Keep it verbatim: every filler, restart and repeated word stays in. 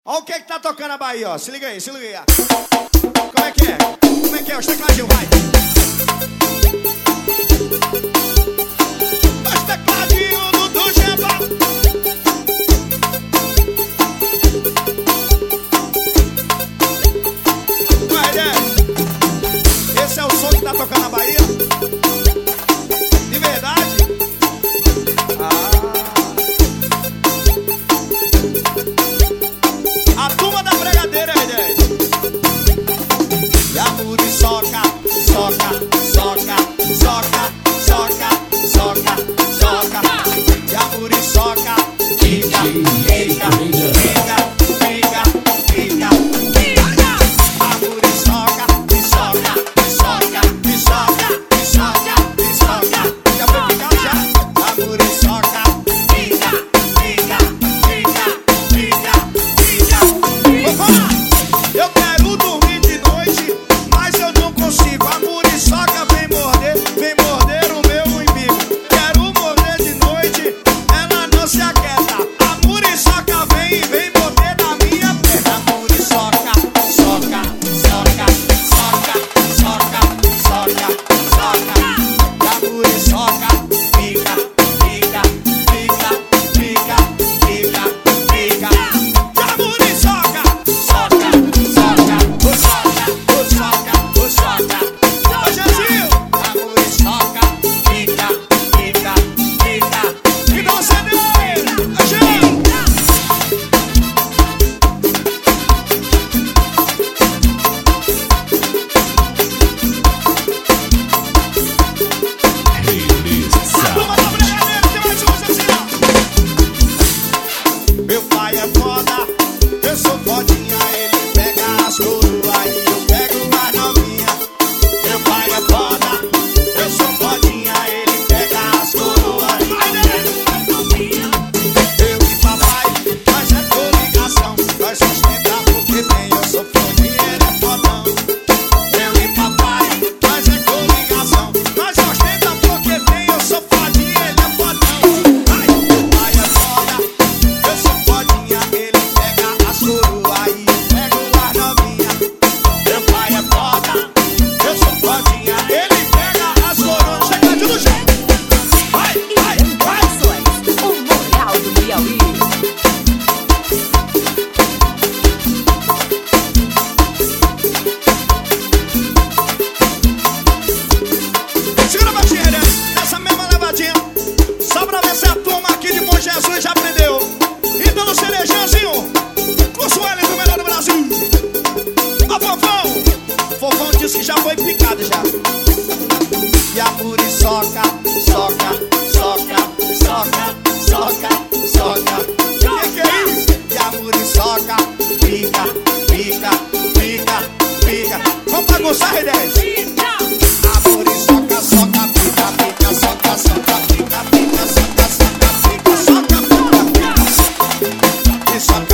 Olha o que que tá tocando a Bahia, ó. Se liga aí, se liga aí. Como é que é? Como é que é? Os tecladinhos, vai. Os tecladinhos do, do Geba. Vai, é. Esse é o som que tá tocando a Bahia? De verdade? Ah. A turma da bregadeira, é dez. E a muriçoca, soca, soca, soca, soca, soca, soca. E a muriçoca, fica, fica, fica, fica, fica, fica. A muriçoca, soca, soca, soca, soca, soca. Já foi ficar já? A muriçoca, fica, fica, fica, fica, fica. Vou falar! Eu quero dormir de noite, mas eu não consigo. A muriçoca vem morder, vem morder o meu umbigo. Quero morder de noite, ela não se aquieta. A muriçoca vem e vem morder na minha perna. A muriçoca, soca, soca, soca, soca, soca, soca. E a muriçoca fica, fica, fica, fica, fica, fica. E a muriçoca soca, soca, o soca, o soca, o soca. Ô, Janzinho! A muriçoca fica, fica, fica. E não se dê! A gente! A turma da bregadeira tem mais uma assim, ó. Meu pai é foda, eu sou fodinha. Ele pega as coroas e eu pego a novinha. Meu pai é foda, eu sou fodinha. Ele pega as coroas e eu pego a novinha. Eu e papai, nós é coligação. Nós sustentamos porque tem, eu sou fodinha, ele é fodão. Eu e papai, nós é coligação. Nós sustentamos porque tem, eu sou fodinha, ele é fodão. Ai, meu pai é foda, eu sou fodinha. Ele pega as coroas e eu pego as novinha. Meu pai é foda, eu sou fodinha. Ele pega as coroas. Chega de luxo. Vai, vai, vai. O Moral do Piauí. Segura a baixinha, né? Nessa mesma levadinha. Só pra ver se a turma aqui de Bom Jesus já aprendeu. Então no Cerejanzinho, com o Sueli do melhor do Brasil. Ó, Fofão. Fofão disse que já foi picado já. E a muriçoca, soca, soca, soca, soca, soca. Que que é isso? E a muriçoca fica, fica, fica, fica. Vamos bagunçar, dez. A muriçoca, soca, fica, fica, soca, soca, fica, fica, soca, soca, fica, soca, fica, fica. E soca.